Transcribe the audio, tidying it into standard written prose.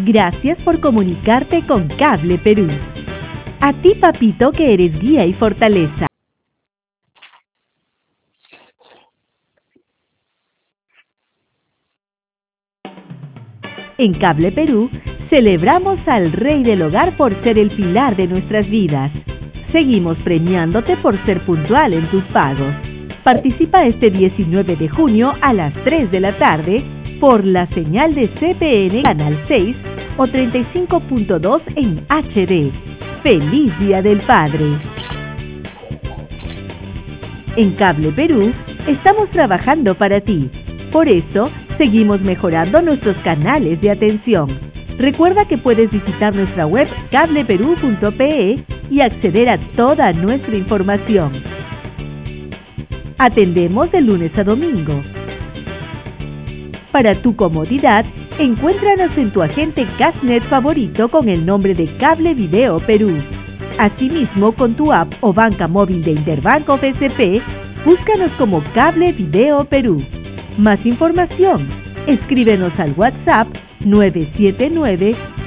Gracias por comunicarte con Cable Perú. A ti, papito, que eres guía y fortaleza. En Cable Perú, celebramos al Rey del Hogar por ser el pilar de nuestras vidas. Seguimos premiándote por ser puntual en tus pagos. Participa este 19 de junio a las 3 de la tarde por la señal de CPN Canal 6 o 35.2 en HD. ¡Feliz Día del Padre! En Cable Perú, estamos trabajando para ti. Por eso, seguimos mejorando nuestros canales de atención. Recuerda que puedes visitar nuestra web cableperú.pe y acceder a toda nuestra información. Atendemos de lunes a domingo. Para tu comodidad, encuéntranos en tu agente Cashnet favorito con el nombre de Cable Video Perú. Asimismo, con tu app o banca móvil de Interbanco FSP, búscanos como Cable Video Perú. Más información, escríbenos al WhatsApp